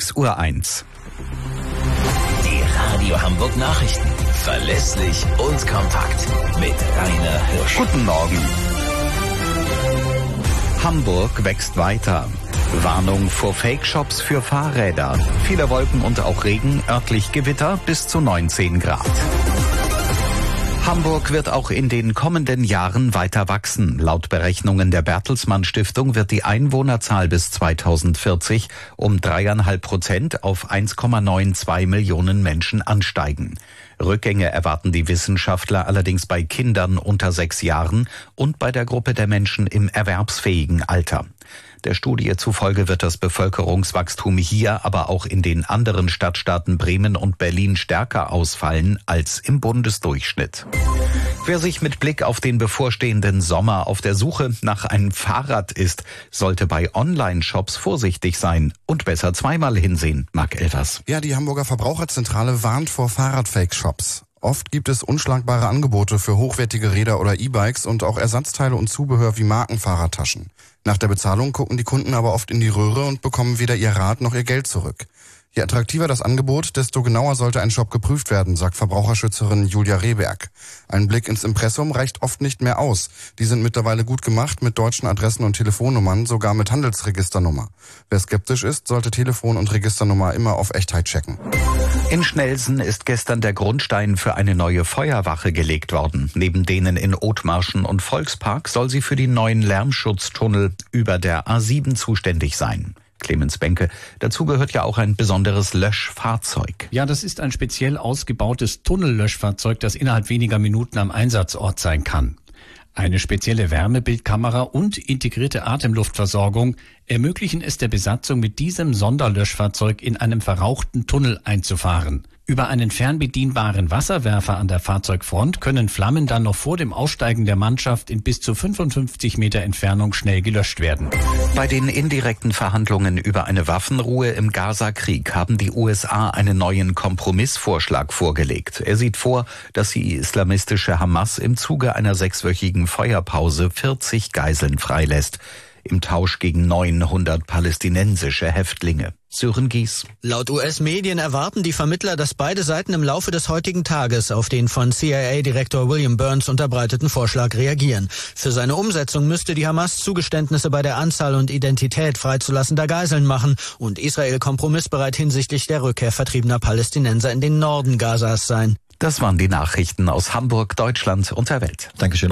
6:01 Uhr. Die Radio Hamburg Nachrichten. Verlässlich und kompakt. Mit Rainer Hirsch. Guten Morgen. Hamburg wächst weiter. Warnung vor Fake-Shops für Fahrräder. Viele Wolken und auch Regen, örtlich Gewitter bis zu 19 Grad. Hamburg wird auch in den kommenden Jahren weiter wachsen. Laut Berechnungen der Bertelsmann Stiftung wird die Einwohnerzahl bis 2040 um 3,5% auf 1,92 Millionen Menschen ansteigen. Rückgänge erwarten die Wissenschaftler allerdings bei Kindern unter 6 Jahren und bei der Gruppe der Menschen im erwerbsfähigen Alter. Der Studie zufolge wird das Bevölkerungswachstum hier, aber auch in den anderen Stadtstaaten Bremen und Berlin stärker ausfallen als im Bundesdurchschnitt. Wer sich mit Blick auf den bevorstehenden Sommer auf der Suche nach einem Fahrrad ist, sollte bei Online-Shops vorsichtig sein und besser zweimal hinsehen. Marc Elvers. Ja, die Hamburger Verbraucherzentrale warnt vor Fahrrad-Fake-Shops. Oft gibt es unschlagbare Angebote für hochwertige Räder oder E-Bikes und auch Ersatzteile und Zubehör wie Markenfahrradtaschen. Nach der Bezahlung gucken die Kunden aber oft in die Röhre und bekommen weder ihr Rad noch ihr Geld zurück. Je attraktiver das Angebot, desto genauer sollte ein Shop geprüft werden, sagt Verbraucherschützerin Julia Rehberg. Ein Blick ins Impressum reicht oft nicht mehr aus. Die sind mittlerweile gut gemacht mit deutschen Adressen und Telefonnummern, sogar mit Handelsregisternummer. Wer skeptisch ist, sollte Telefon und Registernummer immer auf Echtheit checken. In Schnelsen ist gestern der Grundstein für eine neue Feuerwache gelegt worden. Neben denen in Othmarschen und Volkspark soll sie für die neuen Lärmschutztunnel über der A7 zuständig sein. Clemens Benke, dazu gehört ja auch ein besonderes Löschfahrzeug. Ja, das ist ein speziell ausgebautes Tunnellöschfahrzeug, das innerhalb weniger Minuten am Einsatzort sein kann. Eine spezielle Wärmebildkamera und integrierte Atemluftversorgung ermöglichen es der Besatzung, mit diesem Sonderlöschfahrzeug in einem verrauchten Tunnel einzufahren. Über einen fernbedienbaren Wasserwerfer an der Fahrzeugfront können Flammen dann noch vor dem Aussteigen der Mannschaft in bis zu 55 Meter Entfernung schnell gelöscht werden. Bei den indirekten Verhandlungen über eine Waffenruhe im Gaza-Krieg haben die USA einen neuen Kompromissvorschlag vorgelegt. Er sieht vor, dass die islamistische Hamas im Zuge einer 6-wöchigen Feuerpause 40 Geiseln freilässt. Im Tausch gegen 900 palästinensische Häftlinge. Sören Gies. Laut US-Medien erwarten die Vermittler, dass beide Seiten im Laufe des heutigen Tages auf den von CIA-Direktor William Burns unterbreiteten Vorschlag reagieren. Für seine Umsetzung müsste die Hamas Zugeständnisse bei der Anzahl und Identität freizulassender Geiseln machen und Israel kompromissbereit hinsichtlich der Rückkehr vertriebener Palästinenser in den Norden Gazas sein. Das waren die Nachrichten aus Hamburg, Deutschland und der Welt. Dankeschön.